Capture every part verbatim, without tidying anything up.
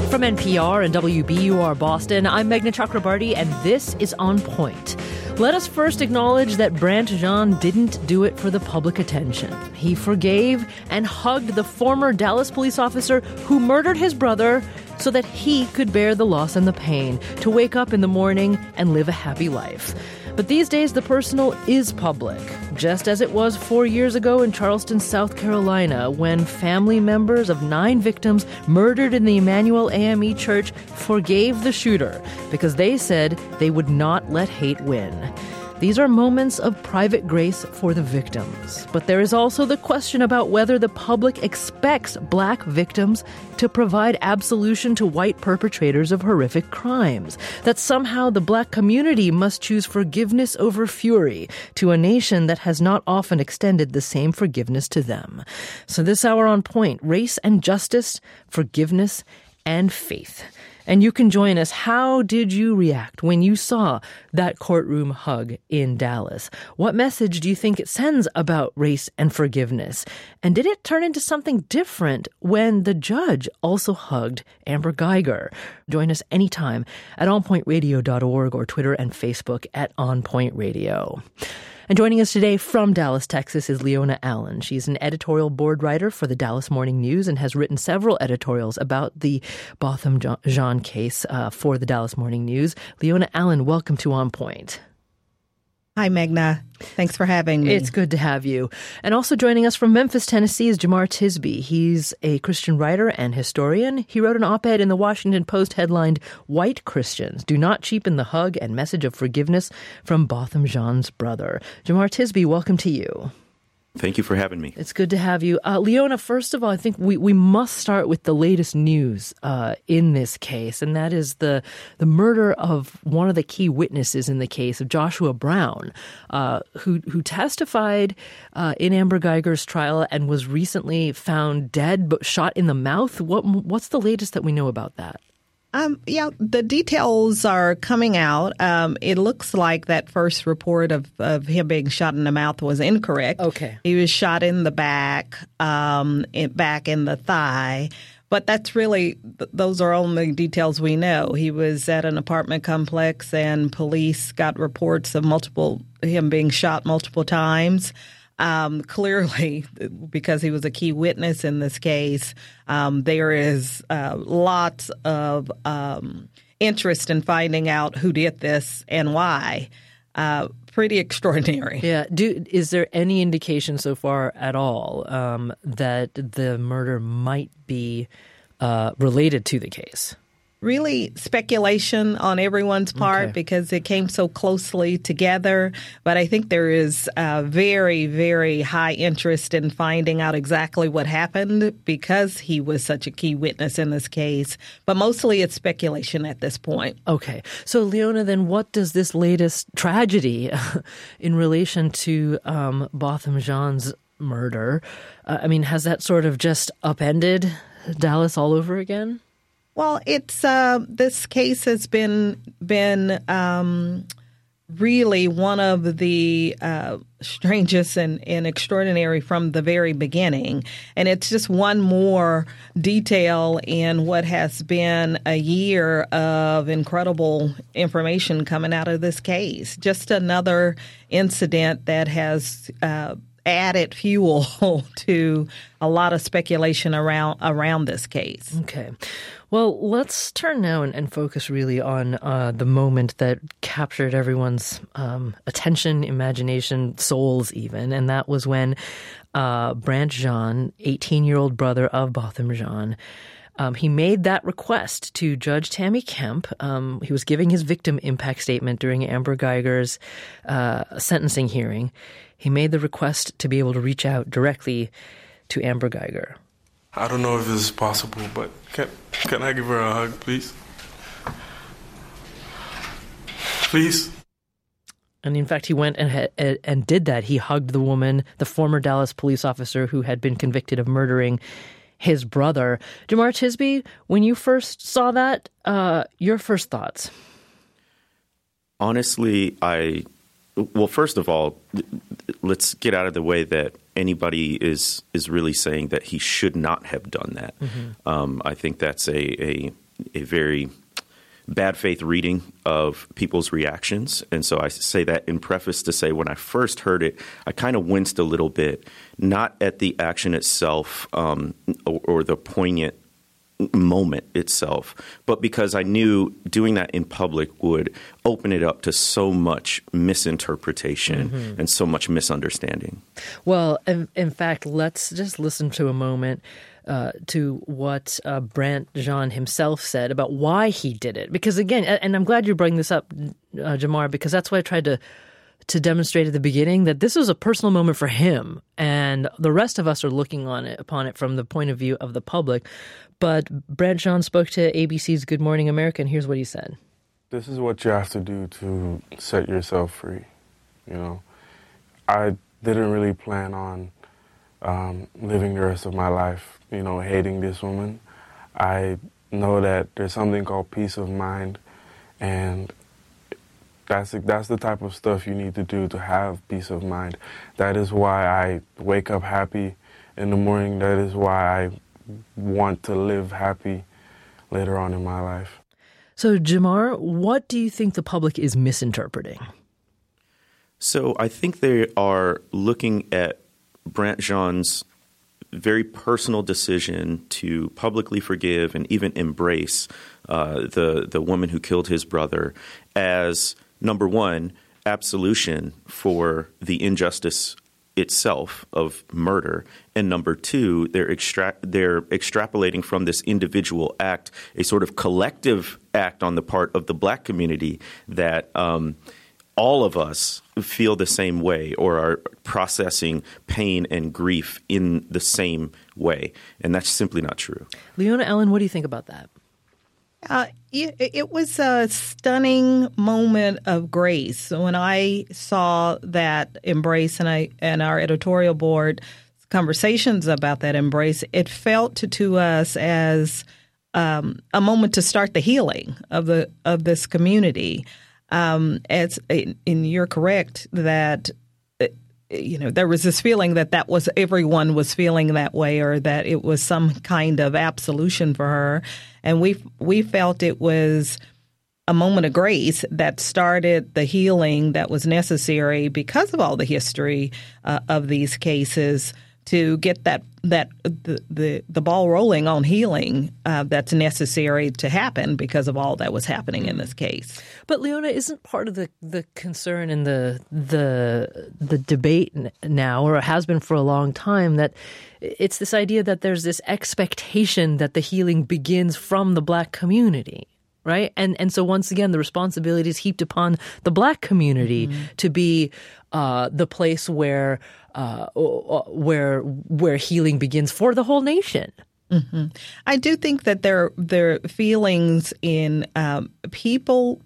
From N P R and W B U R Boston, I'm Meghna Chakrabarty, and this is On Point. Let us first acknowledge that Brandt Jean didn't do it for the public attention. He forgave and hugged the former Dallas police officer who murdered his brother so that he could bear the loss and the pain, to wake up in the morning and live a happy life. But these days, the personal is public, just as it was four years ago in Charleston, South Carolina, when family members of nine victims murdered in the Emmanuel A M E Church forgave the shooter because they said they would not let hate win. These are moments of private grace for the victims. But there is also the question about whether the public expects black victims to provide absolution to white perpetrators of horrific crimes. That somehow the black community must choose forgiveness over fury to a nation that has not often extended the same forgiveness to them. So this hour on Point, race and justice, forgiveness and faith. And you can join us. How did you react when you saw that courtroom hug in Dallas? What message do you think it sends about race and forgiveness? And did it turn into something different when the judge also hugged Amber Guyger? Join us anytime at on point radio dot org or Twitter and Facebook at On Point Radio. And joining us today from Dallas, Texas, is Leona Allen. She's an editorial board writer for the Dallas Morning News and has written several editorials about the Botham Jean case uh, for the Dallas Morning News. Leona Allen, welcome to On Point. Hi, Meghna. Thanks for having me. It's good to have you. And also joining us from Memphis, Tennessee is Jemar Tisby. He's a Christian writer and historian. He wrote an op-ed in the Washington Post headlined, "White Christians Do Not Cheapen the Hug and Message of Forgiveness from Botham Jean's Brother." Jemar Tisby, welcome to you. Thank you for having me. It's good to have you. Uh, Leona, first of all, I think we, we must start with the latest news uh, in this case, and that is the the murder of one of the key witnesses in the case, of Joshua Brown, uh, who who testified uh, in Amber Guyger's trial and was recently found dead, but shot in the mouth. What what's the latest that we know about that? Um, yeah, the details are coming out. Um, it looks like that first report of, of him being shot in the mouth was incorrect. Okay. He was shot in the back, um, in, back in the thigh. But that's really, th- those are only details we know. He was at an apartment complex and police got reports of multiple, him being shot multiple times. Um, clearly, because he was a key witness in this case, um, there is uh, lots of um, interest in finding out who did this and why. Uh, pretty extraordinary. Yeah. Do, is there any indication so far at all um, that the murder might be uh, related to the case? Really speculation on everyone's part Okay. because it came so closely together. But I think there is uh, very, very high interest in finding out exactly what happened because he was such a key witness in this case. But mostly it's speculation at this point. Okay. So, Leona, then what does this latest tragedy in relation to um, Botham Jean's murder, uh, I mean, has that sort of just upended Dallas all over again? Well, it's uh, this case has been been um, really one of the uh, strangest and, and extraordinary from the very beginning. And it's just one more detail in what has been a year of incredible information coming out of this case. Just another incident that has uh, added fuel to a lot of speculation around around this case. Okay. Well, let's turn now and, and focus really on uh, the moment that captured everyone's um, attention, imagination, souls even, and that was when uh, Brandt Jean, eighteen-year-old brother of Botham Jean, um, he made that request to Judge Tammy Kemp. Um, he was giving his victim impact statement during Amber Guyger's uh, sentencing hearing. He made the request to be able to reach out directly to Amber Guyger. I don't know if this is possible, but can can I give her a hug, please? Please? And in fact, he went and had, and did that. He hugged the woman, the former Dallas police officer who had been convicted of murdering his brother. Jemar Tisby, when you first saw that, uh, your first thoughts? Honestly, I well, first of all, let's get out of the way that anybody is is really saying that he should not have done that. Mm-hmm. Um, I think that's a, a a very bad faith reading of people's reactions. And so I say that in preface to say when I first heard it, I kind of winced a little bit, not at the action itself um, or, or the poignant moment itself, but because I knew doing that in public would open it up to so much misinterpretation mm-hmm. and so much misunderstanding. Well, in, in fact, let's just listen to a moment uh, to what uh, Brandt Jean himself said about why he did it. Because again, and I'm glad you bring this up, uh, Jamar, because that's why I tried to to demonstrate at the beginning that this was a personal moment for him, and the rest of us are looking on it upon it from the point of view of the public. But Brandt Jean spoke to A B C's Good Morning America, and here's what he said. This is what you have to do to set yourself free. You know, I didn't really plan on um, living the rest of my life, you know, hating this woman. I know that there's something called peace of mind, and That's that's the type of stuff you need to do to have peace of mind. That is why I wake up happy in the morning. That is why I want to live happy later on in my life. So, Jamar, what do you think the public is misinterpreting? So I think they are looking at Brandt Jean's very personal decision to publicly forgive and even embrace uh, the the woman who killed his brother as, number one, absolution for the injustice itself of murder, and number two, they're extra- they're extrapolating from this individual act a sort of collective act on the part of the Black community that um, all of us feel the same way or are processing pain and grief in the same way, and that's simply not true. Leona Ellen, what do you think about that? Uh, it, it was a stunning moment of grace when I saw that embrace, and I and our editorial board conversations about that embrace. It felt to, to us as um, a moment to start the healing of the of this community. Um, as and you're correct that you know there was this feeling that that was everyone was feeling that way, or that it was some kind of absolution for her. And we we felt it was a moment of grace that started the healing that was necessary because of all the history uh, of these cases to get that that the the, the ball rolling on healing uh, that's necessary to happen because of all that was happening in this case. But Leona, isn't part of the, the concern in the the the debate now, or it has been for a long time, that it's this idea that there's this expectation that the healing begins from the Black community, right? And and so once again, the responsibility is heaped upon the Black community mm-hmm. to be uh, the place where uh, where where healing begins for the whole nation. Mm-hmm. I do think that there there are feelings in um, people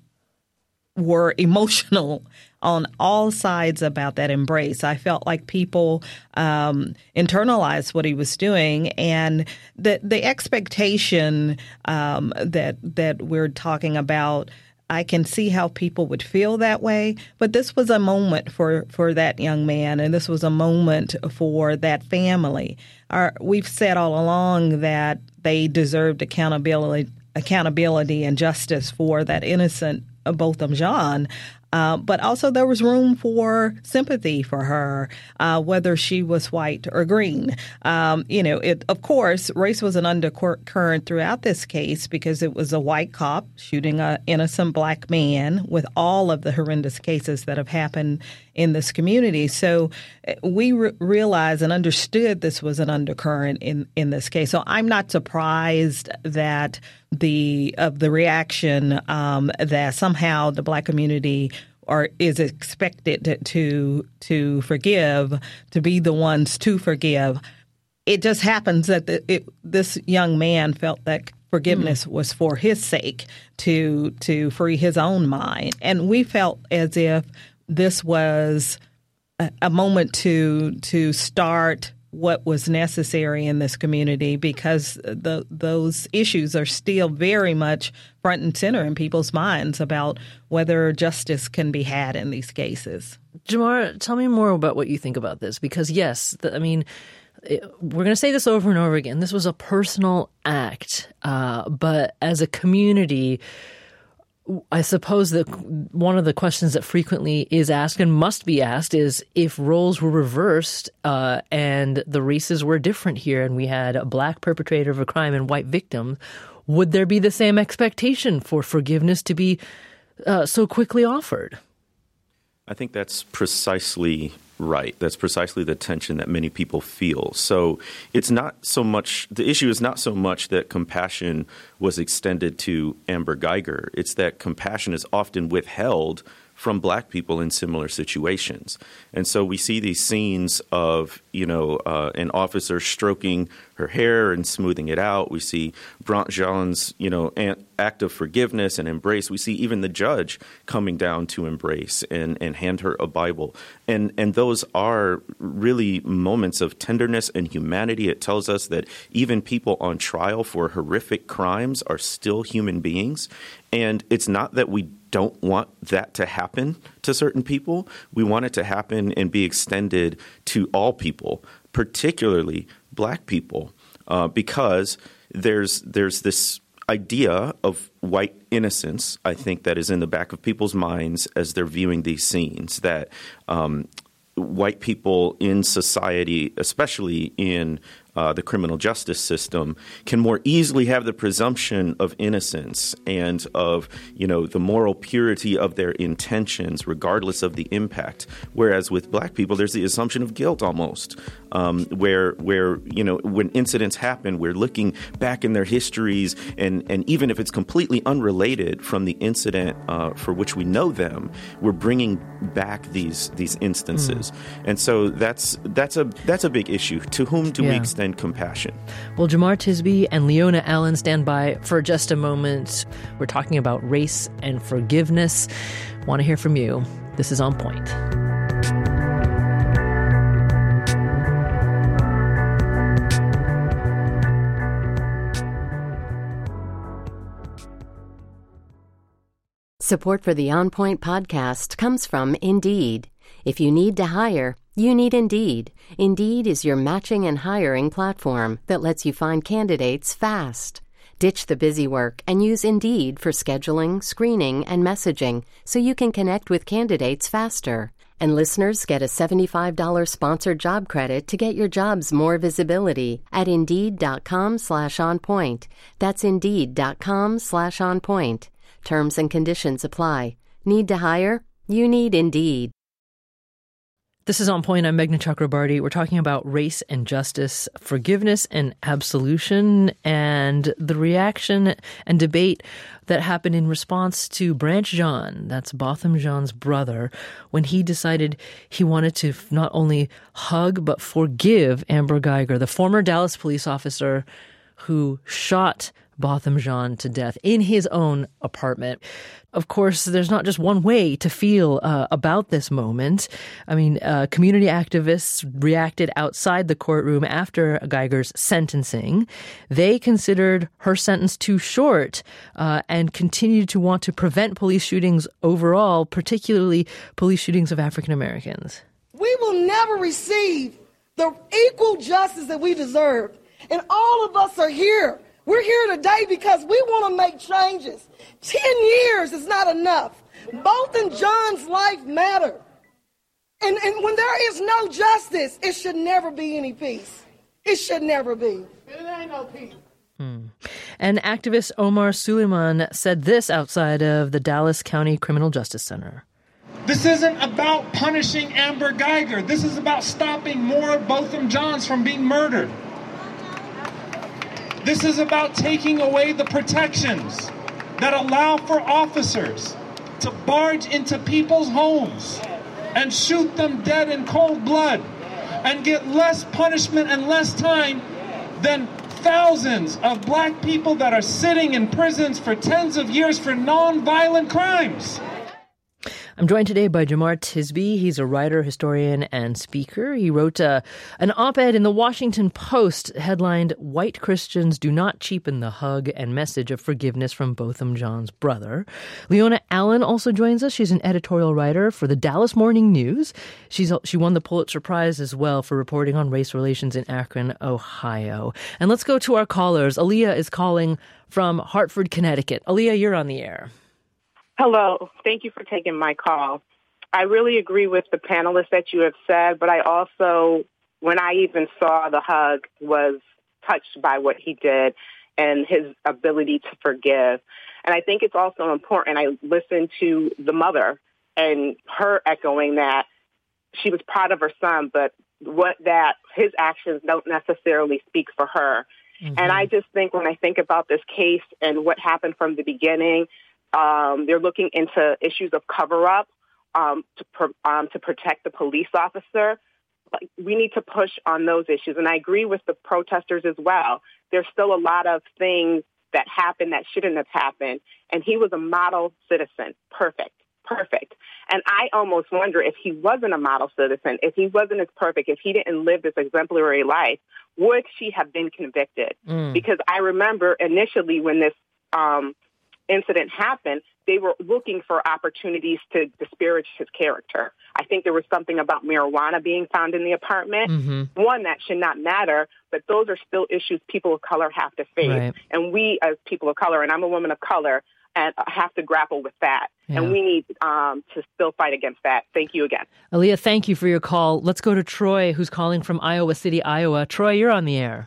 were emotional on all sides about that embrace. I felt like people um, internalized what he was doing, and the the expectation um, that that we're talking about, I can see how people would feel that way. But this was a moment for, for that young man, and this was a moment for that family. Our, we've said all along that they deserved accountability, accountability and justice for that innocent Botham Jean. Uh, but also there was room for sympathy for her, uh, whether she was white or green. Um, you know, it, of course, race was an undercurrent throughout this case because it was a white cop shooting an innocent Black man with all of the horrendous cases that have happened in this community. So we re- realized and understood this was an undercurrent in, in this case. So I'm not surprised that the of the reaction um, that somehow the Black community or is expected to, to to forgive, to be the ones to forgive. It just happens that the, it, this young man felt that forgiveness mm. was for his sake, to to free his own mind, and we felt as if this was a, a moment to to start what was necessary in this community, because the, those issues are still very much front and center in people's minds about whether justice can be had in these cases. Jamar, tell me more about what you think about this, because yes, the, I mean, we're going to say this over and over again. This was a personal act, uh, but as a community, I suppose that one of the questions that frequently is asked and must be asked is if roles were reversed uh, and the races were different here and we had a black perpetrator of a crime and white victim, would there be the same expectation for forgiveness to be uh, so quickly offered? I think that's precisely right. That's precisely the tension that many people feel. So it's not so much, the issue is not so much that compassion was extended to Amber Guyger. It's that compassion is often withheld from black people in similar situations. And so we see these scenes of, you know, uh, an officer stroking her hair and smoothing it out. We see Brandt Jean's, you know, act of forgiveness and embrace. We see even the judge coming down to embrace and, and hand her a Bible. And and those are really moments of tenderness and humanity. It tells us that even people on trial for horrific crimes are still human beings. And it's not that we don't want that to happen to certain people. We want it to happen and be extended to all people, particularly black people, uh, because there's there's this idea of white innocence, I think, that is in the back of people's minds as they're viewing these scenes, that um, white people in society, especially in uh, the criminal justice system, can more easily have the presumption of innocence and of, you know, the moral purity of their intentions, regardless of the impact. Whereas with black people, there's the assumption of guilt almost, um, where, where, you know, when incidents happen, we're looking back in their histories, and, and even if it's completely unrelated from the incident uh, for which we know them, we're bringing back these these instances. Mm. And so that's that's a that's a big issue. To whom do yeah. we extend compassion? Well, Jemar Tisby and Leona Allen stand by for just a moment. We're talking about race and forgiveness. Want to hear from you. This is On Point. Support for the On Point podcast comes from Indeed. If you need to hire, you need Indeed. Indeed is your matching and hiring platform that lets you find candidates fast. Ditch the busy work and use Indeed for scheduling, screening, and messaging so you can connect with candidates faster. And listeners get a seventy-five dollars sponsored job credit to get your jobs more visibility at Indeed.com slash on point. That's Indeed.com slash on point. Terms and conditions apply. Need to hire? You need Indeed. This is On Point. I'm Meghna Chakrabarty. We're talking about race and justice, forgiveness and absolution, and the reaction and debate that happened in response to Brandt Jean, that's Botham Jean's brother, when he decided he wanted to not only hug but forgive Amber Guyger, the former Dallas police officer who shot Botham Jean to death in his own apartment. Of course, there's not just one way to feel uh, about this moment. I mean, uh, community activists reacted outside the courtroom after Guyger's sentencing. They considered her sentence too short uh, and continued to want to prevent police shootings overall, particularly police shootings of African Americans. We will never receive the equal justice that we deserve. And all of us are here. We're here today because we want to make changes. Ten years is not enough. Botham Jean's life matter. And, and when there is no justice, it should never be any peace. It should never be. It ain't no peace. Hmm. And activist Omar Suleiman said this outside of the Dallas County Criminal Justice Center. This isn't about punishing Amber Guyger. This is about stopping more Botham Jeans from being murdered. This is about taking away the protections that allow for officers to barge into people's homes and shoot them dead in cold blood and get less punishment and less time than thousands of black people that are sitting in prisons for tens of years for non-violent crimes. I'm joined today by Jemar Tisby. He's a writer, historian, and speaker. He wrote uh, an op-ed in the Washington Post headlined, "White Christians Do Not Cheapen the Hug and Message of Forgiveness from Botham Jean's Brother." Leona Allen also joins us. She's an editorial writer for the Dallas Morning News. She's She won the Pulitzer Prize as well for reporting on race relations in Akron, Ohio. And let's go to our callers. Aaliyah is calling from Hartford, Connecticut. Aaliyah, you're on the air. Hello. Thank you for taking my call. I really agree with the panelists that you have said, but I also, when I even saw the hug, was touched by what he did and his ability to forgive. And I think it's also important. I listened to the mother and her echoing that she was proud of her son, but what that his actions don't necessarily speak for her. Mm-hmm. And I just think when I think about this case and what happened from the beginning, Um, they're looking into issues of cover-up um, to, pro- um, to protect the police officer. Like, we need to push on those issues. And I agree with the protesters as well. There's still a lot of things that happened that shouldn't have happened. And he was a model citizen. Perfect. Perfect. And I almost wonder if he wasn't a model citizen, if he wasn't as perfect, if he didn't live this exemplary life, would she have been convicted? Mm. Because I remember initially when this um, incident happened, they were looking for opportunities to disparage his character. I think there was something about marijuana being found in the apartment. Mm-hmm. One, that should not matter, but those are still issues people of color have to face. Right. And we as people of color, and I'm a woman of color, and have to grapple with that. Yeah. And we need um, to still fight against that. Thank you again. Aaliyah, thank you for your call. Let's go to Troy, who's calling from Iowa City, Iowa. Troy, you're on the air.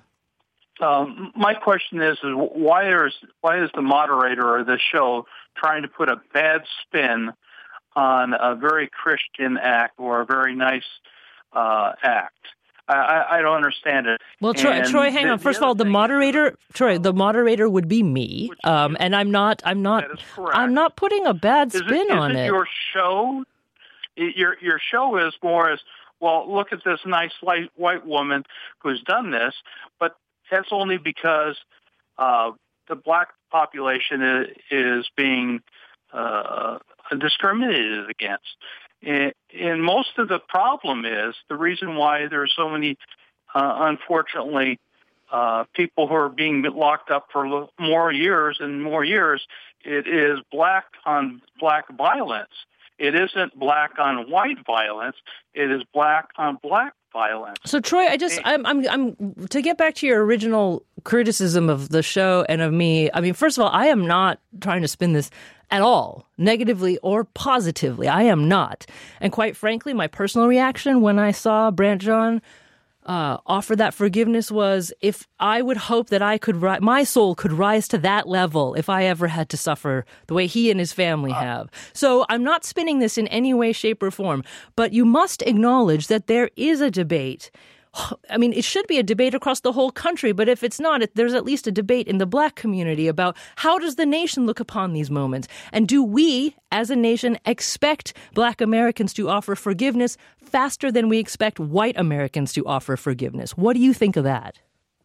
Um, my question is, is why is why is the moderator of the show trying to put a bad spin on a very Christian act or a very nice uh, act? I, I don't understand it. Well, Troy, Troy hang the, on. First of all, the moderator, is, Troy, the moderator would be me, um, and I'm not. I'm not. I'm not putting a bad spin is it, on is it. it. Your show, your your show is more as well. Look at this nice white white woman who's done this, but that's only because uh, the black population is, is being uh, discriminated against. And, and most of the problem is the reason why there are so many, uh, unfortunately, uh, people who are being locked up for more years and more years. It is black on black violence. It isn't black on white violence. It is black on black violence. So, Troy, I just, I'm, I'm, I'm, to get back to your original criticism of the show and of me, I mean, first of all, I am not trying to spin this at all, negatively or positively. I am not. And quite frankly, my personal reaction when I saw Brandt Jean uh, offer that forgiveness was, if I would hope that I could, ri- my soul could rise to that level if I ever had to suffer the way he and his family have. So I'm not spinning this in any way, shape, or form, but you must acknowledge that there is a debate. I mean, it should be a debate across the whole country, but if it's not, there's at least a debate in the black community about how does the nation look upon these moments? And do we, as a nation, expect black Americans to offer forgiveness faster than we expect white Americans to offer forgiveness? What do you think of that?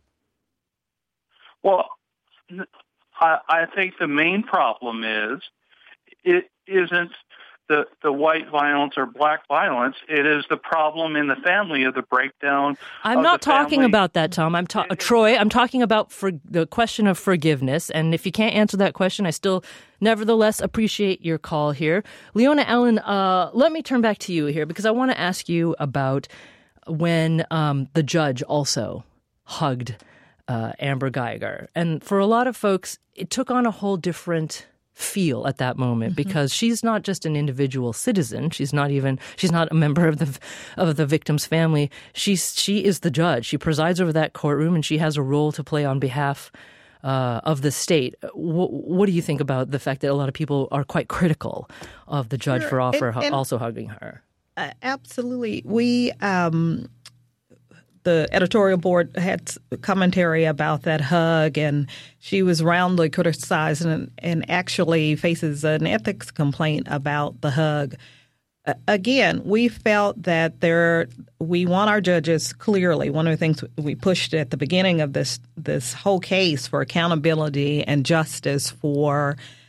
Well, I, I think the main problem is it isn't The, the white violence or black violence. It is the problem in the family of the breakdown. I'm not talking family. about that, Tom. I'm ta- Troy, I'm talking about for the question of forgiveness. And if you can't answer that question, I still nevertheless appreciate your call here. Leona Allen, uh, let me turn back to you here because I want to ask you about when um, the judge also hugged uh, Amber Guyger. And for a lot of folks, it took on a whole different feel at that moment, mm-hmm. because she's not just an individual citizen. She's not even, she's not a member of the of the victim's family. She's, she is the judge. She presides over that courtroom and she has a role to play on behalf uh, of the state. W- what do you think about the fact that a lot of people are quite critical of the judge sure. for offer, and, and, also hugging her? Uh, absolutely. We, um, the editorial board had commentary about that hug, and she was roundly criticized and, and actually faces an ethics complaint about the hug. Uh, again, we felt that there we want our judges clearly. One of the things we pushed at the beginning of this this whole case for accountability and justice for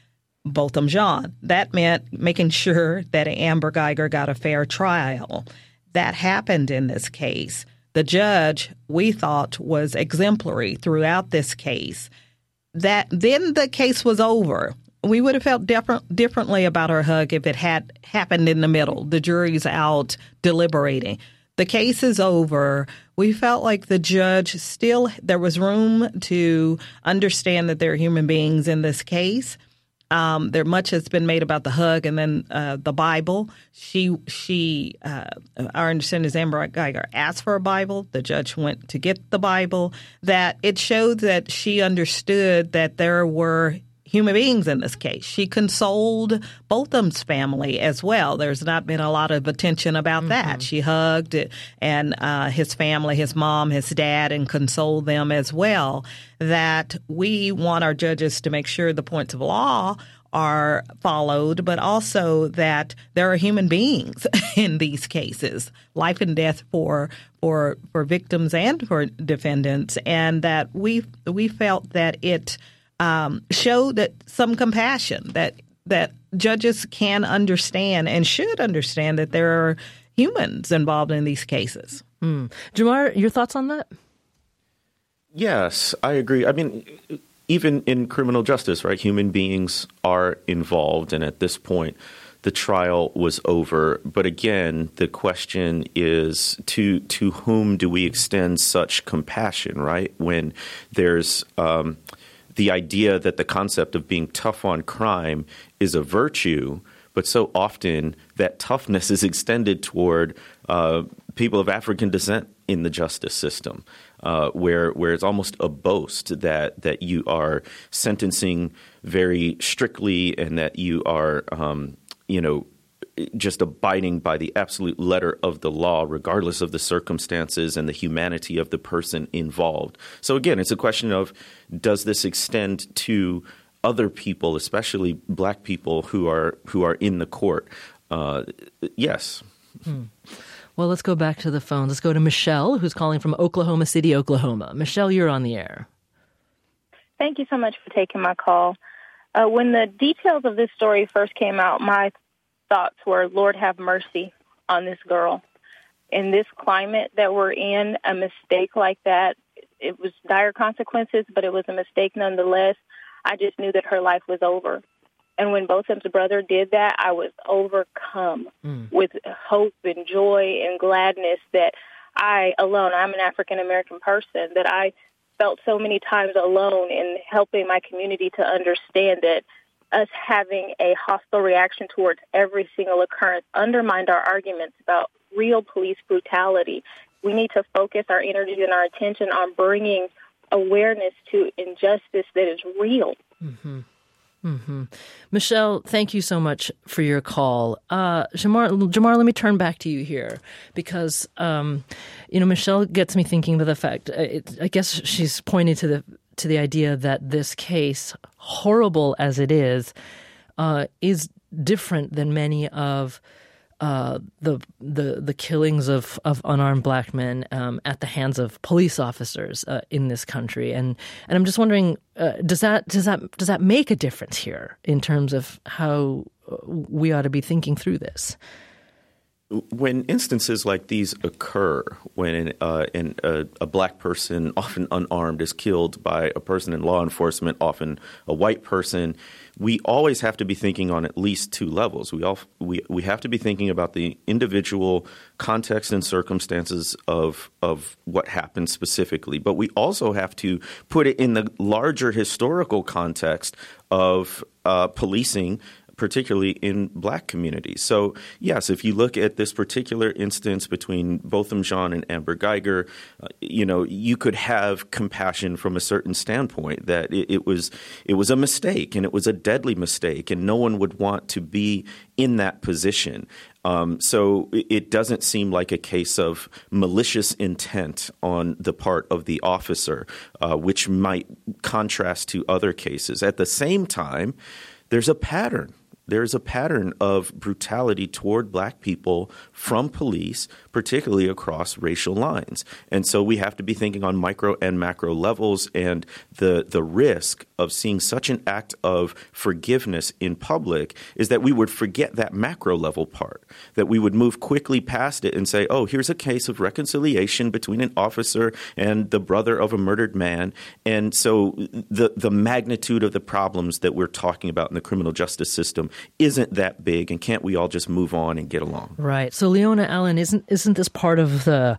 Botham Jean. That meant making sure that Amber Guyger got a fair trial. That happened in this case. The judge, we thought, was exemplary throughout this case. That then the case was over. We would have felt different, differently about her hug if it had happened in the middle. The jury's out deliberating. The case is over. We felt like the judge still, there was room to understand that there are human beings in this case. Um, there much has been made about the hug and then uh, the Bible. She, she, uh, our understanding is Amber Guyger asked for a Bible. The judge went to get the Bible. That it showed that she understood that there were human beings in this case. She consoled Botham's family as well. There's not been a lot of attention about mm-hmm. that. She hugged and uh, his family, his mom, his dad, and consoled them as well. That we want our judges to make sure the points of law are followed, but also that there are human beings in these cases, life and death for for for victims and for defendants, and that we we felt that it Um, show that some compassion, that that judges can understand and should understand that there are humans involved in these cases. Mm. Jamar, your thoughts on that? Yes, I agree. I mean, even in criminal justice, right, human beings are involved. And at this point, the trial was over. But again, the question is to to whom do we extend such compassion, right, when there's um, – the idea that the concept of being tough on crime is a virtue, but so often that toughness is extended toward uh, people of African descent in the justice system, uh, where where it's almost a boast that that you are sentencing very strictly and that you are, um, you know, just abiding by the absolute letter of the law, regardless of the circumstances and the humanity of the person involved. So again, it's a question of, does this extend to other people, especially black people who are who are in the court? Uh, yes. Hmm. Well, let's go back to the phones. Let's go to Michelle, who's calling from Oklahoma City, Oklahoma. Michelle, you're on the air. Thank you so much for taking my call. Uh, when the details of this story first came out, my thoughts were, Lord have mercy on this girl. In this climate that we're in, a mistake like that, it was dire consequences, but it was a mistake nonetheless. I just knew that her life was over. And when Botham's brother did that, I was overcome mm. with hope and joy and gladness that I alone, I'm an African-American person, that I felt so many times alone in helping my community to understand that us having a hostile reaction towards every single occurrence undermined our arguments about real police brutality. We need to focus our energy and our attention on bringing awareness to injustice that is real. Mm-hmm. Mm-hmm. Michelle, thank you so much for your call. Uh, Jamar, Jamar, let me turn back to you here because, um, you know, Michelle gets me thinking to the fact, it, I guess she's pointing to the to the idea that this case, horrible as it is, uh, is different than many of uh, the the the killings of, of unarmed black men um, at the hands of police officers uh, in this country. And and I'm just wondering, uh, does that does that does that make a difference here in terms of how we ought to be thinking through this? When instances like these occur, when uh, an, a, a black person, often unarmed, is killed by a person in law enforcement, often a white person, we always have to be thinking on at least two levels. We all we, we have to be thinking about the individual context and circumstances of of what happened specifically, but we also have to put it in the larger historical context of uh, policing, particularly in black communities. So, yes, if you look at this particular instance between Botham Jean and Amber Guyger, uh, you know, you could have compassion from a certain standpoint that it, it was it was a mistake and it was a deadly mistake and no one would want to be in that position. Um, so it doesn't seem like a case of malicious intent on the part of the officer, uh, which might contrast to other cases. At the same time, there's a pattern. There's a pattern of brutality toward black people from police, particularly across racial lines. And so we have to be thinking on micro and macro levels, and the the risk of seeing such an act of forgiveness in public is that we would forget that macro level part, that we would move quickly past it and say, oh, here's a case of reconciliation between an officer and the brother of a murdered man. And so the the magnitude of the problems that we're talking about in the criminal justice system isn't that big, and can't we all just move on and get along? Right. So, Leona Allen, isn't isn't this part of the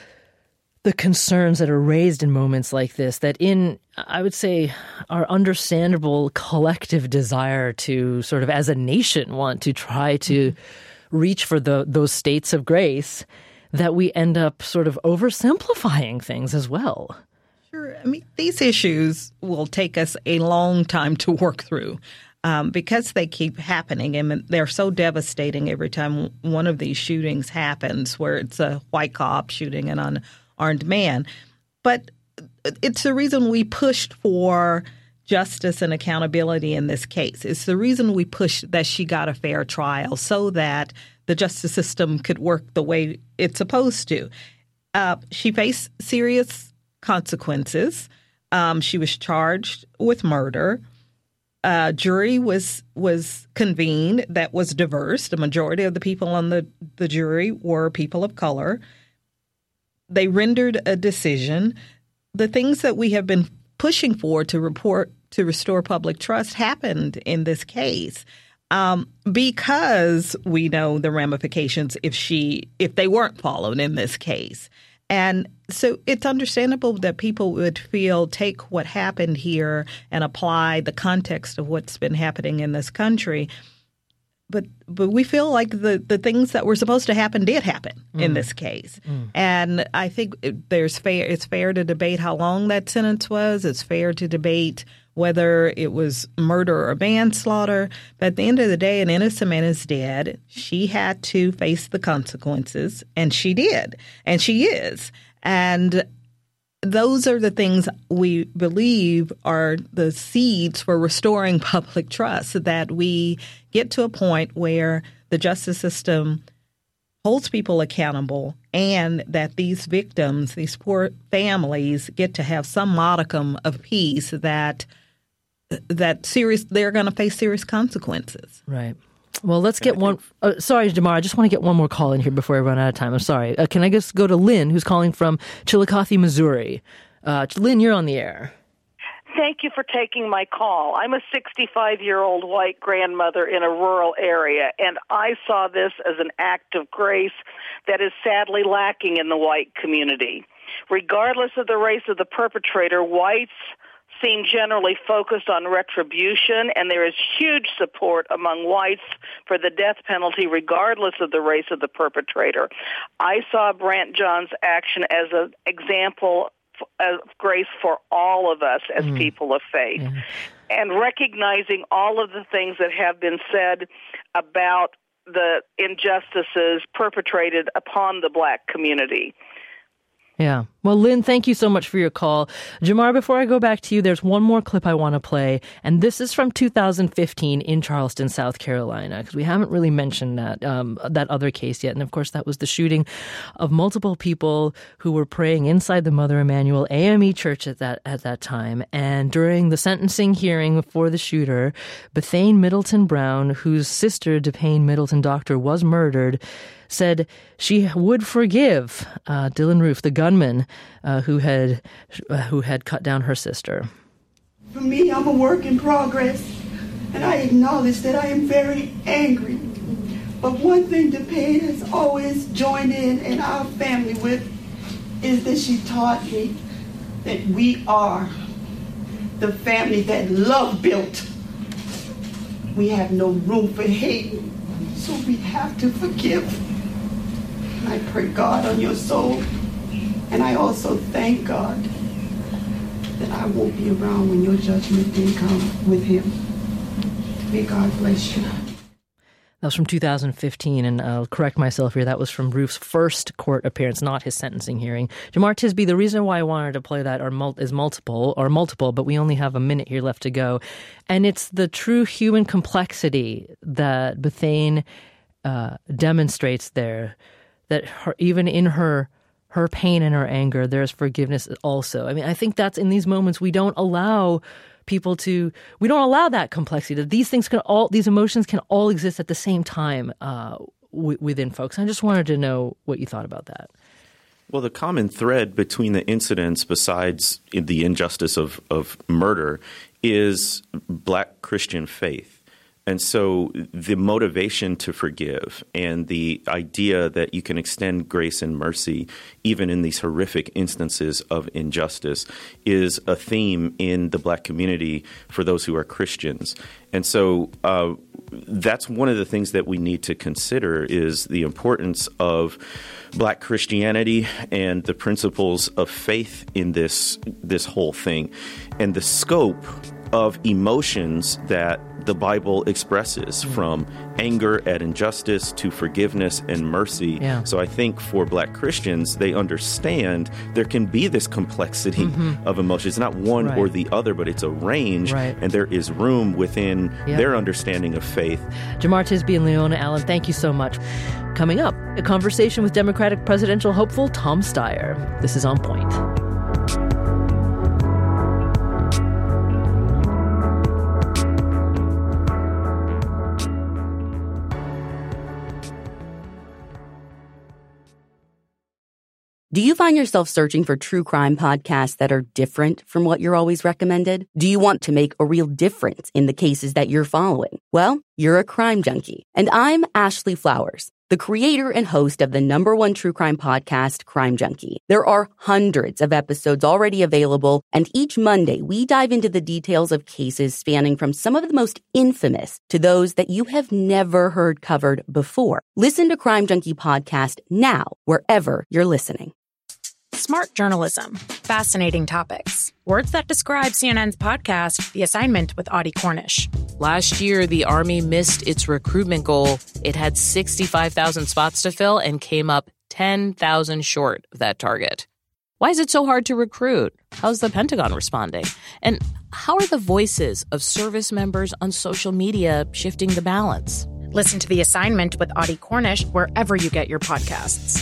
the concerns that are raised in moments like this, that in, I would say, our understandable collective desire to sort of as a nation want to try to reach for the those states of grace, that we end up sort of oversimplifying things as well? Sure. I mean, these issues will take us a long time to work through. Um, because they keep happening, and they're so devastating every time one of these shootings happens, where it's a white cop shooting an unarmed man. But it's the reason we pushed for justice and accountability in this case. It's the reason we pushed that she got a fair trial, so that the justice system could work the way it's supposed to. Uh, she faced serious consequences. Um, she was charged with murder. Uh, jury was was convened that was diverse. The majority of the people on the, the jury were people of color. They rendered a decision. The things that we have been pushing for to report to restore public trust happened in this case, um, because we know the ramifications if she if they weren't followed in this case. And so it's understandable that people would feel, take what happened here and apply the context of what's been happening in this country. But but we feel like the, the things that were supposed to happen did happen mm. in this case. Mm. And I think it, there's fair. It's fair to debate how long that sentence was. It's fair to debate whether it was murder or manslaughter. But at the end of the day, an innocent man is dead. She had to face the consequences, and she did, and she is. And those are the things we believe are the seeds for restoring public trust, that we get to a point where the justice system holds people accountable, and that these victims, these poor families, get to have some modicum of peace, that that serious they're going to face serious consequences. Right. Well, let's get one. Uh, sorry, Jamar, I just want to get one more call in here before I run out of time. I'm sorry. Uh, can I just go to Lynn, who's calling from Chillicothe, Missouri? Uh, Lynn, you're on the air. Thank you for taking my call. I'm a sixty-five-year-old white grandmother in a rural area, and I saw this as an act of grace that is sadly lacking in the white community. Regardless of the race of the perpetrator, whites seem generally focused on retribution, and there is huge support among whites for the death penalty regardless of the race of the perpetrator. I saw Brandt Johns' action as an example of grace for all of us as mm. people of faith, mm. and recognizing all of the things that have been said about the injustices perpetrated upon the black community. Yeah. Well, Lynn, thank you so much for your call. Jamar, before I go back to you, there's one more clip I want to play, and this is from two thousand fifteen in Charleston, South Carolina, because we haven't really mentioned that um, that other case yet. And of course, that was the shooting of multiple people who were praying inside the Mother Emanuel A M E Church at that at that time. And during the sentencing hearing for the shooter, Bethane Middleton Brown, whose sister, DePayne Middleton Doctor, was murdered, said she would forgive uh, Dylann Roof, the gunman uh, who had uh, who had cut down her sister. For me, I'm a work in progress, and I acknowledge that I am very angry. But one thing DePayne has always joined in in our family with is that she taught me that we are the family that love built. We have no room for hate, so we have to forgive. I pray God on your soul, and I also thank God that I won't be around when your judgment day comes with him. May God bless you. That was from two thousand fifteen, and I'll correct myself here. That was from Roof's first court appearance, not his sentencing hearing. Jamar Tisby, the reason why I wanted to play that are mul- is multiple, or multiple, but we only have a minute here left to go. And it's the true human complexity that Bethane uh, demonstrates there, that her, even in her her pain and her anger, there's forgiveness also. I mean, I think that's in these moments we don't allow people to, we don't allow that complexity, that these things can all, these emotions can all exist at the same time uh, w- within folks. I just wanted to know what you thought about that. Well, the common thread between the incidents, besides the injustice of, of murder, is Black Christian faith. And so the motivation to forgive and the idea that you can extend grace and mercy even in these horrific instances of injustice is a theme in the Black community for those who are Christians. And so uh, that's one of the things that we need to consider is the importance of Black Christianity and the principles of faith in this this whole thing and the scope of emotions that the Bible expresses, from anger at injustice to forgiveness and mercy. Yeah. So I think for Black Christians, they understand there can be this complexity Mm-hmm. of emotions. It's not one Right. or the other, but it's a range, Right. and there is room within Yeah. their understanding of faith. Jamar Tisby and Leona Allen, thank you so much. Coming up, a conversation with Democratic presidential hopeful Tom Steyer. This is On Point. Do you find yourself searching for true crime podcasts that are different from what you're always recommended? Do you want to make a real difference in the cases that you're following? Well, you're a crime junkie. And I'm Ashley Flowers, the creator and host of the number one true crime podcast, Crime Junkie. There are hundreds of episodes already available, and each Monday we dive into the details of cases spanning from some of the most infamous to those that you have never heard covered before. Listen to Crime Junkie Podcast now, wherever you're listening. Smart journalism. Fascinating topics. Words that describe C N N's podcast, The Assignment with Audie Cornish. Last year, the Army missed its recruitment goal. It had sixty-five thousand spots to fill and came up ten thousand short of that target. Why is it so hard to recruit? How's the Pentagon responding? And how are the voices of service members on social media shifting the balance? Listen to The Assignment with Audie Cornish wherever you get your podcasts.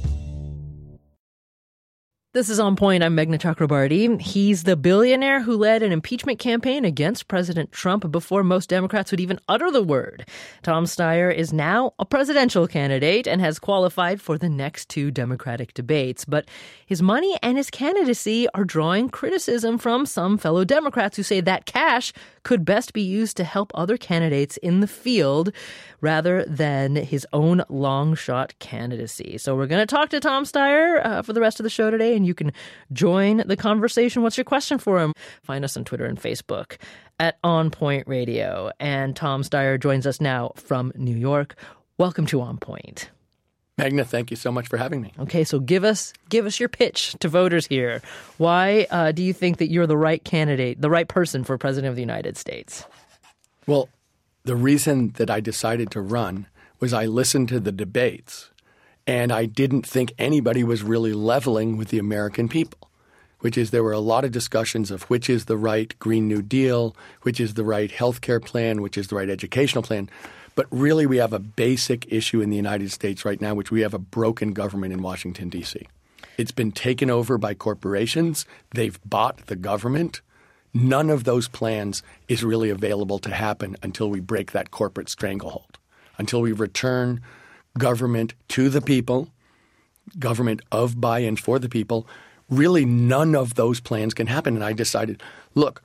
This is On Point. I'm Meghna Chakrabarty. He's the billionaire who led an impeachment campaign against President Trump before most Democrats would even utter the word. Tom Steyer is now a presidential candidate and has qualified for the next two Democratic debates. But his money and his candidacy are drawing criticism from some fellow Democrats who say that cash could best be used to help other candidates in the field rather than his own long-shot candidacy. So we're going to talk to Tom Steyer uh, for the rest of the show today, and you can join the conversation. What's your question for him? Find us on Twitter and Facebook at On Point Radio. And Tom Steyer joins us now from New York. Welcome to On Point. Meghna, thank you so much for having me. Okay, so give us give us your pitch to voters here. Why uh, do you think that you're the right candidate, the right person for President of the United States? Well, the reason that I decided to run was I listened to the debates, and I didn't think anybody was really leveling with the American people, which is there were a lot of discussions of which is the right Green New Deal, which is the right health care plan, which is the right educational plan. But really, we have a basic issue in the United States right now, which we have a broken government in Washington, D C. It's been taken over by corporations. They've bought the government. None of those plans is really available to happen until we break that corporate stranglehold, until we return government to the people, government of, by, and for the people. Really, none of those plans can happen. And I decided, look,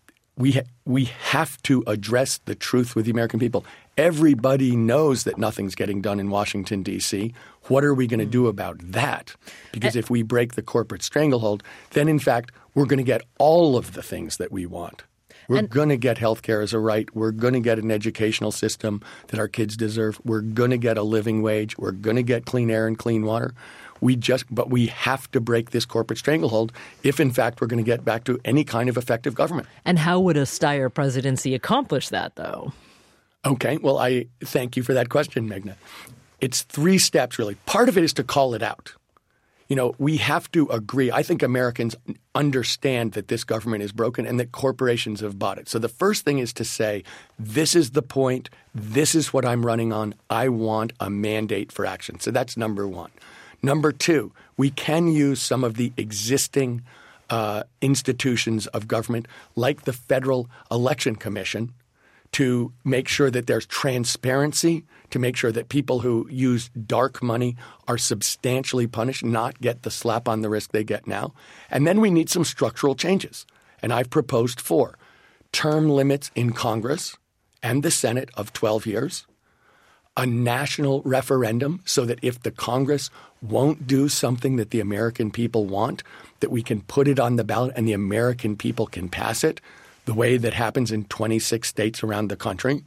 we ha- we have to address the truth with the American people. Everybody knows that nothing's getting done in Washington, D C. What are we going to do about that? Because if we break the corporate stranglehold, then, in fact, we're going to get all of the things that we want. We're going to get health care as a right. We're going to get an educational system that our kids deserve. We're going to get a living wage. We're going to get clean air and clean water. We just, but we have to break this corporate stranglehold if, in fact, we're going to get back to any kind of effective government. And how would a Steyer presidency accomplish that, though? Okay. Well, I thank you for that question, Meghna. It's three steps, really. Part of it is to call it out. You know, we have to agree. I think Americans understand that this government is broken and that corporations have bought it. So the first thing is to say, this is the point. This is what I'm running on. I want a mandate for action. So that's number one. Number two, we can use some of the existing uh, institutions of government like the Federal Election Commission to make sure that there's transparency, to make sure that people who use dark money are substantially punished, not get the slap on the wrist they get now. And then we need some structural changes. And I've proposed four. Term limits in Congress and the Senate of twelve years, a national referendum so that if the Congress won't do something that the American people want, that we can put it on the ballot and the American people can pass it the way that happens in twenty-six states around the country.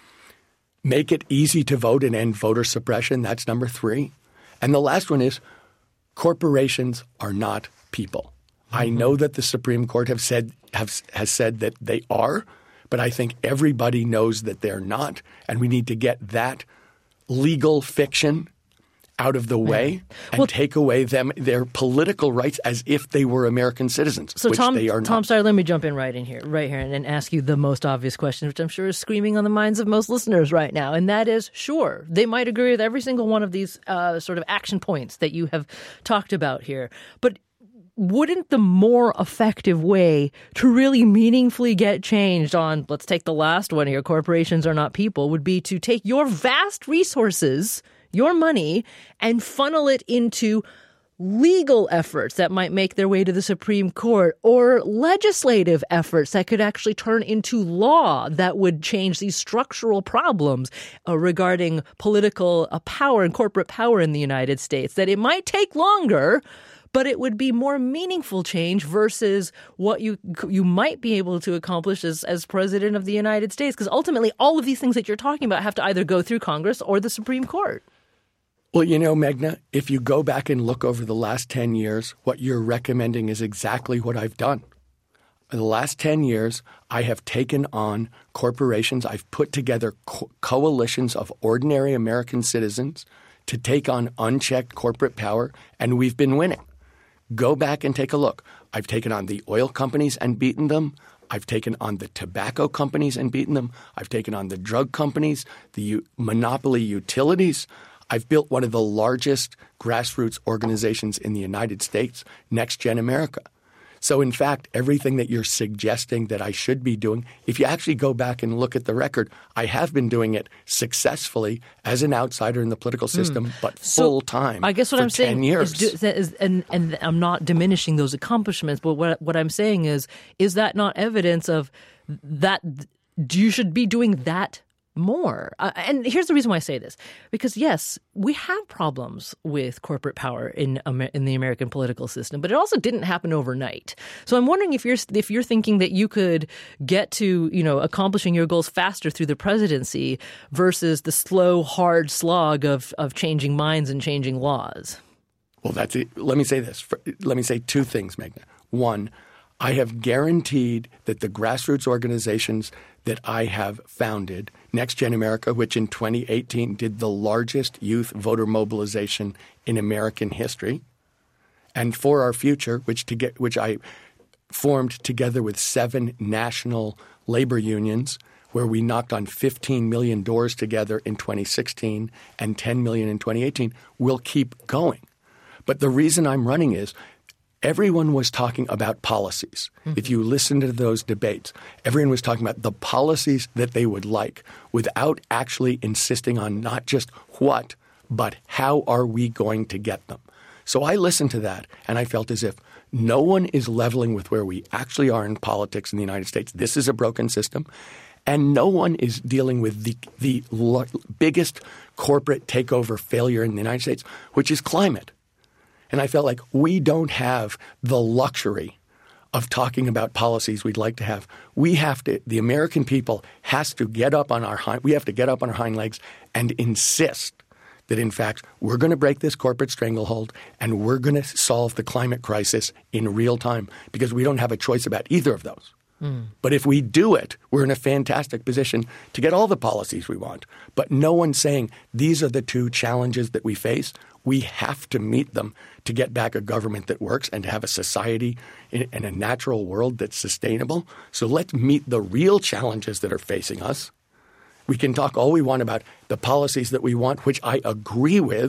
Make it easy to vote and end voter suppression. That's number three. And the last one is corporations are not people. Mm-hmm. I know that the Supreme Court have said have, has said that they are, but I think everybody knows that they're not, and we need to get that legal fiction out of the way yeah. and well, take away them their political rights as if they were American citizens, so which Tom, they are not. Tom, sorry, let me jump in right in here, right here, and, and ask you the most obvious question, which I'm sure is screaming on the minds of most listeners right now, and that is, sure, they might agree with every single one of these uh, sort of action points that you have talked about here, but wouldn't the more effective way to really meaningfully get changed on, let's take the last one here, corporations are not people, would be to take your vast resources, your money, and funnel it into legal efforts that might make their way to the Supreme Court, or legislative efforts that could actually turn into law that would change these structural problems uh, regarding political uh, power and corporate power in the United States, that it might take longer, but it would be more meaningful change versus what you you might be able to accomplish as, as president of the United States. Because ultimately, all of these things that you're talking about have to either go through Congress or the Supreme Court. Well, you know, Meghna, if you go back and look over the last ten years, what you're recommending is exactly what I've done. In the last ten years, I have taken on corporations. I've put together co- coalitions of ordinary American citizens to take on unchecked corporate power, and we've been winning. Go back and take a look. I've taken on the oil companies and beaten them. I've taken on the tobacco companies and beaten them. I've taken on the drug companies, the u- monopoly utilities. I've built one of the largest grassroots organizations in the United States, Next Gen America. So, in fact, everything that you're suggesting that I should be doing, if you actually go back and look at the record, I have been doing it successfully as an outsider in the political system, mm. but so full time. I guess what for I'm saying years. is, is and, and I'm not diminishing those accomplishments, but what what I'm saying is, is that not evidence of that you should be doing that more? Uh, and here's the reason why I say this. Because, yes, we have problems with corporate power in Amer- in the American political system, but it also didn't happen overnight. So I'm wondering if you're if you're thinking that you could get to, you know, accomplishing your goals faster through the presidency versus the slow, hard slog of, of changing minds and changing laws. Well, that's it. Let me say this. Let me say two things, Meghna. One, I have guaranteed that the grassroots organizations that I have founded, Next Gen America, which in twenty eighteen did the largest youth voter mobilization in American history, and For Our Future, which to get, which I formed together with seven national labor unions, where we knocked on fifteen million doors together in twenty sixteen and ten million in twenty eighteen, will keep going. But the reason I'm running is everyone was talking about policies. Mm-hmm. If you listen to those debates, everyone was talking about the policies that they would like without actually insisting on not just what, but how are we going to get them. So I listened to that, and I felt as if no one is leveling with where we actually are in politics in the United States. This is a broken system. And no one is dealing with the, the l- biggest corporate takeover failure in the United States, which is climate. And I felt like we don't have the luxury of talking about policies we'd like to have. We have to – the American people has to get up on our hind – we have to get up on our hind legs and insist that, in fact, we're going to break this corporate stranglehold and we're going to solve the climate crisis in real time because we don't have a choice about either of those. Mm. But if we do it, we're in a fantastic position to get all the policies we want. But no one's saying these are the two challenges that we face. We have to meet them to get back a government that works and to have a society and a natural world that's sustainable. So let's meet the real challenges that are facing us. We can talk all we want about the policies that we want, which I agree with,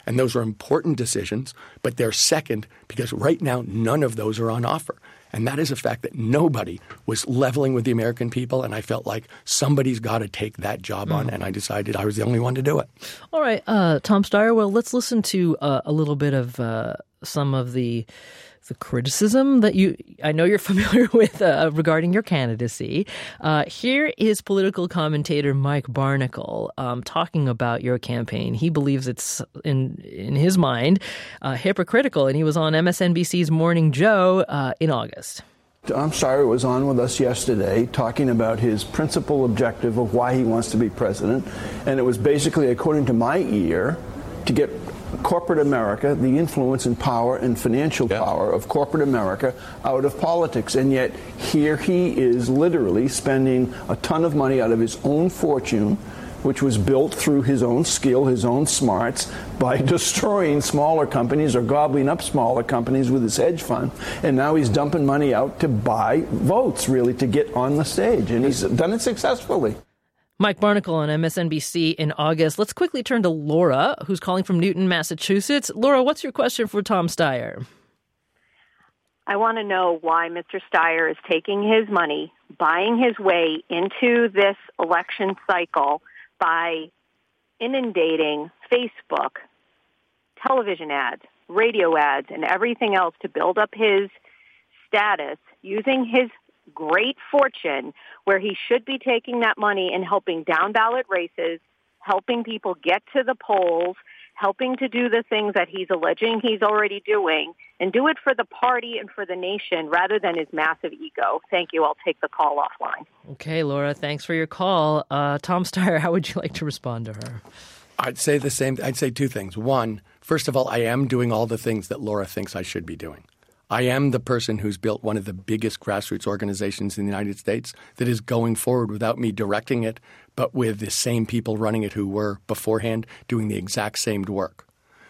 And those are important decisions, but they're second because right now none of those are on offer. And that is a fact that nobody was leveling with the American people, and I felt like somebody's got to take that job mm. on, and I decided I was the only one to do it. All right, uh, Tom Steyer, well, let's listen to uh, a little bit of uh, some of the the criticism that you I know you're familiar with uh, regarding your candidacy. Uh, here is political commentator Mike Barnicle um, talking about your campaign. He believes it's, in in his mind, uh, hypocritical, and he was on M S N B C's Morning Joe uh, in August. Tom Steyer was on with us yesterday talking about his principal objective of why he wants to be president, and it was basically, according to my ear, to get corporate America, the influence and power and financial yeah. power of corporate America out of politics. And yet here he is literally spending a ton of money out of his own fortune, which was built through his own skill, his own smarts, by destroying smaller companies or gobbling up smaller companies with his hedge fund. And now he's dumping money out to buy votes, really, to get on the stage. And he's done it successfully. Mike Barnicle on M S N B C in August. Let's quickly turn to Laura, who's calling from Newton, Massachusetts. Laura, what's your question for Tom Steyer? I want to know why Mister Steyer is taking his money, buying his way into this election cycle by inundating Facebook, television ads, radio ads, and everything else to build up his status, using his great fortune where he should be taking that money and helping down ballot races, helping people get to the polls, helping to do the things that he's alleging he's already doing, and do it for the party and for the nation rather than his massive ego. Thank you. I'll take the call offline. Okay, Laura, thanks for your call. Uh, Tom Steyer, how would you like to respond to her? I'd say the same. I'd say two things. One, first of all, I am doing all the things that Laura thinks I should be doing. I am the person who's built one of the biggest grassroots organizations in the United States that is going forward without me directing it, but with the same people running it who were beforehand doing the exact same work.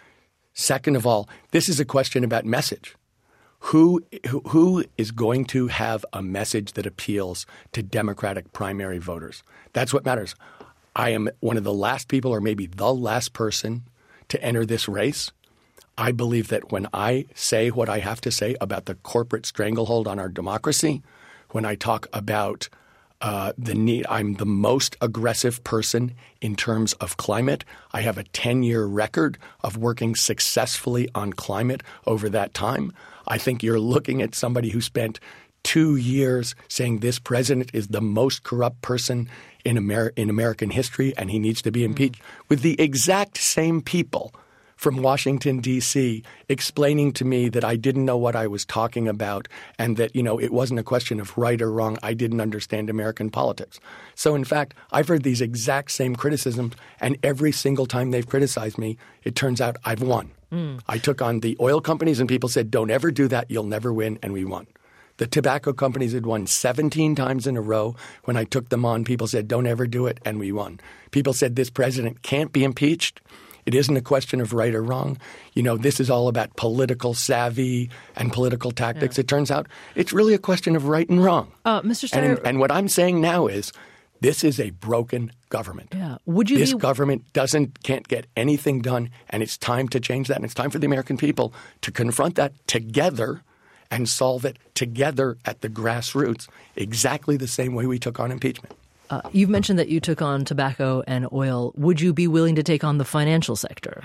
Second of all, this is a question about message. Who, who, who is going to have a message that appeals to Democratic primary voters? That's what matters. I am one of the last people, or maybe the last person, to enter this race. I believe that when I say what I have to say about the corporate stranglehold on our democracy, when I talk about uh, the need, I'm the most aggressive person in terms of climate. I have a ten-year record of working successfully on climate over that time. I think you're looking at somebody who spent two years saying this president is the most corrupt person in, Amer- in American history and he needs to be impeached, mm-hmm. with the exact same people from Washington, D C, explaining to me that I didn't know what I was talking about and that, you know, it wasn't a question of right or wrong. I didn't understand American politics. So, in fact, I've heard these exact same criticisms, and every single time they've criticized me, it turns out I've won. Mm. I took on the oil companies, and people said, don't ever do that. You'll never win, and we won. The tobacco companies had won seventeen times in a row. When I took them on, people said, don't ever do it, and we won. People said this president can't be impeached. It isn't a question of right or wrong. You know, this is all about political savvy and political tactics. Yeah. It turns out it's really a question of right and wrong. Uh, Mister Steyer, and, and what I'm saying now is this is a broken government. Yeah. Would you this be... government doesn't can't get anything done, and it's time to change that. And it's time for the American people to confront that together and solve it together at the grassroots, exactly the same way we took on impeachment. Uh, you've mentioned that you took on tobacco and oil. Would you be willing to take on the financial sector?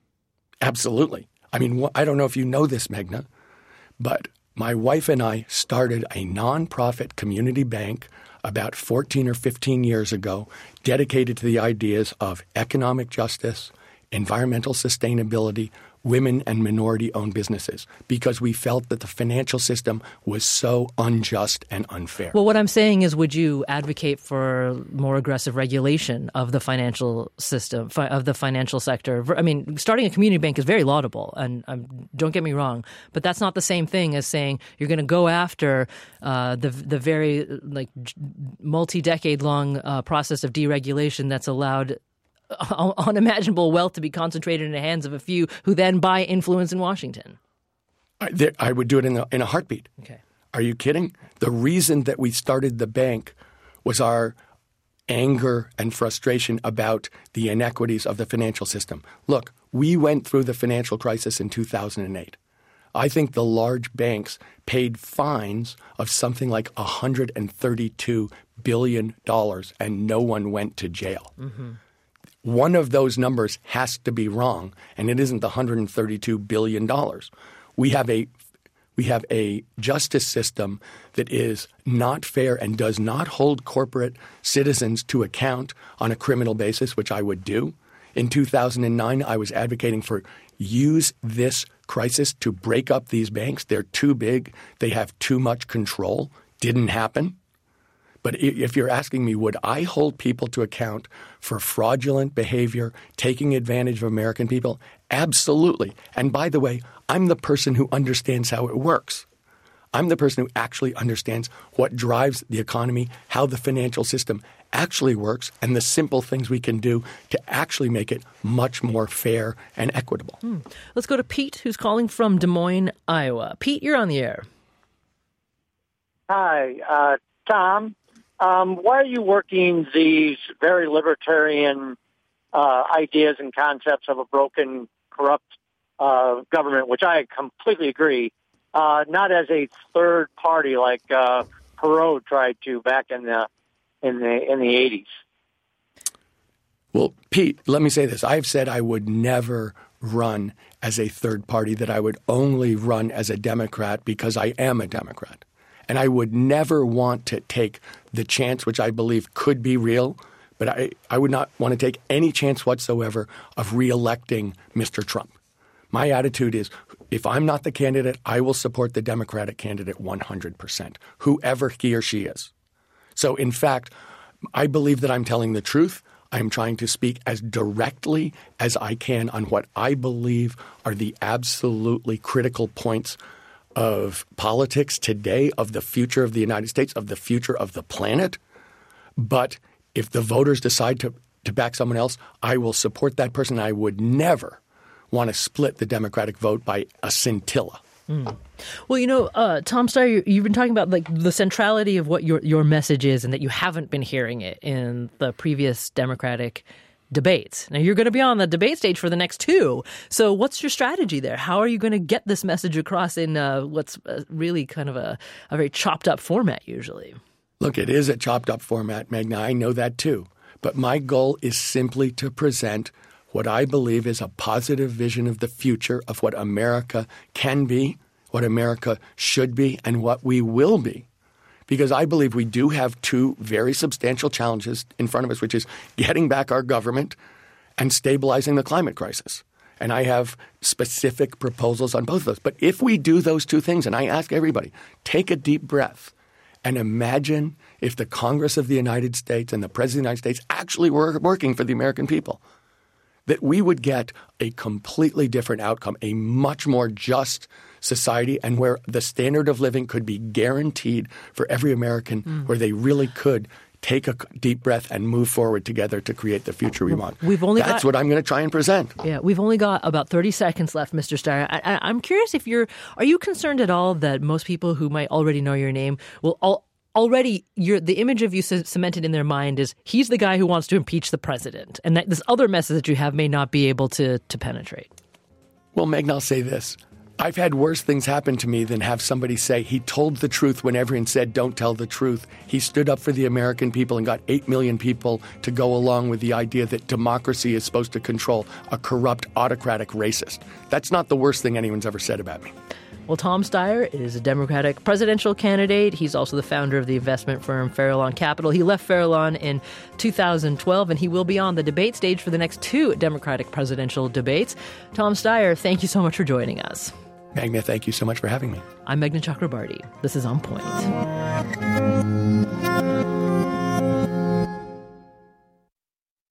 Absolutely. I mean, I don't know if you know this, Meghna, but my wife and I started a nonprofit community bank about fourteen or fifteen years ago, dedicated to the ideas of economic justice, environmental sustainability, women and minority-owned businesses, because we felt that the financial system was so unjust and unfair. Well, what I'm saying is, would you advocate for more aggressive regulation of the financial system, fi- of the financial sector? I mean, starting a community bank is very laudable, and um, don't get me wrong, but that's not the same thing as saying you're going to go after uh, the the very like multi-decade-long uh, process of deregulation that's allowed unimaginable wealth to be concentrated in the hands of a few who then buy influence in Washington. I, there, I would do it in a, in a heartbeat. Okay. Are you kidding? The reason that we started the bank was our anger and frustration about the inequities of the financial system. Look, We went through the financial crisis in two thousand eight. I think the large banks paid fines of something like one hundred thirty-two billion dollars, and no one went to jail. Mm-hmm. One of those numbers has to be wrong, and it isn't the one hundred thirty-two billion dollars. We have a we have a justice system that is not fair and does not hold corporate citizens to account on a criminal basis, which I would do. In two thousand nine, I was advocating for use this crisis to break up these banks. They're too big. They have too much control. Didn't happen. But if you're asking me, would I hold people to account for fraudulent behavior, taking advantage of American people? Absolutely. And by the way, I'm the person who understands how it works. I'm the person who actually understands what drives the economy, how the financial system actually works, and the simple things we can do to actually make it much more fair and equitable. Hmm. Let's go to Pete, who's calling from Des Moines, Iowa. Pete, you're on the air. Hi, uh, Tom. Um, why are you working these very libertarian uh, ideas and concepts of a broken, corrupt uh, government, which I completely agree, uh, not as a third party like uh, Perot tried to back in the in the in the eighties? Well, Pete, let me say this. I've said I would never run as a third party, that I would only run as a Democrat because I am a Democrat. And I would never want to take the chance, which I believe could be real, but I, I would not want to take any chance whatsoever of reelecting Mister Trump. My attitude is, if I'm not the candidate, I will support the Democratic candidate one hundred percent, whoever he or she is. So, in fact, I believe that I'm telling the truth. I'm trying to speak as directly as I can on what I believe are the absolutely critical points of politics today, of the future of the United States, of the future of the planet. But if the voters decide to, to back someone else, I will support that person. I would never want to split the Democratic vote by a scintilla. Mm. Well, you know, uh, Tom Steyer, you've been talking about like the centrality of what your, your message is and that you haven't been hearing it in the previous Democratic debates. Now, you're going to be on the debate stage for the next two. So what's your strategy there? How are you going to get this message across in uh, what's really kind of a, a very chopped up format usually? Look, it is a chopped up format, Magna. I know that too. But my goal is simply to present what I believe is a positive vision of the future of what America can be, what America should be, and what we will be. Because I believe we do have two very substantial challenges in front of us, which is getting back our government and stabilizing the climate crisis. And I have specific proposals on both of those. But if we do those two things, and I ask everybody, take a deep breath and imagine if the Congress of the United States and the President of the United States actually were working for the American people, that we would get a completely different outcome, a much more just society, and where the standard of living could be guaranteed for every American, mm. where they really could take a deep breath and move forward together to create the future we want. We've only That's got, what I'm going to try and present. Yeah, we've only got about thirty seconds left, Mister Steyer. I, I, I'm curious if you're – are you concerned at all that most people who might already know your name will all – already, you're, the image of you c- cemented in their mind is he's the guy who wants to impeach the president, and that this other message that you have may not be able to to penetrate? Well, Megan, I'll say this. I've had worse things happen to me than have somebody say he told the truth when everyone said don't tell the truth. He stood up for the American people and got eight million people to go along with the idea that democracy is supposed to control a corrupt, autocratic racist. That's not the worst thing anyone's ever said about me. Well, Tom Steyer is a Democratic presidential candidate. He's also the founder of the investment firm Farallon Capital. He left Farallon in two thousand twelve, and he will be on the debate stage for the next two Democratic presidential debates. Tom Steyer, thank you so much for joining us. Magna, thank you so much for having me. I'm Meghna Chakrabarti. This is On Point.